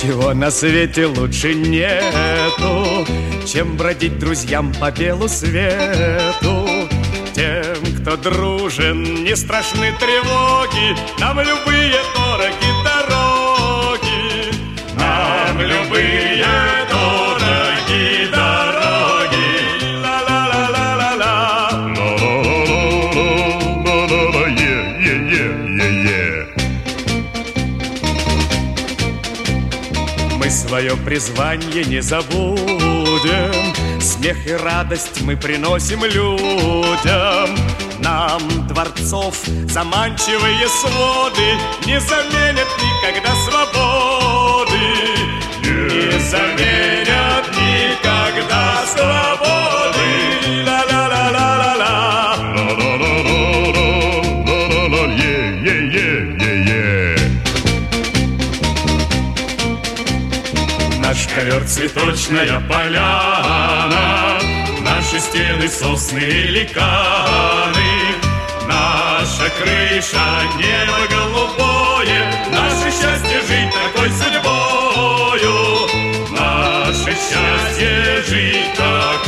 Ничего на свете лучше нету, чем бродить друзьям по белу свету. Тем, кто дружен, не страшны тревоги, нам любые дороги дороги. Нам любые дороги дороги. Ла-ла-ла-ла-ла-ла. Мы свое призвание не забудем, смех и радость мы приносим людям. Нам дворцов заманчивые своды не заменят никогда свободы. Не заменят никогда свободы. Ла-ла-ла-ла-ла-ла. Наш ковер цветочная поляна, наши стены сосны и ликаны, наша крыша небо голубое, наше счастье жить такой судьбою, наше счастье жить такой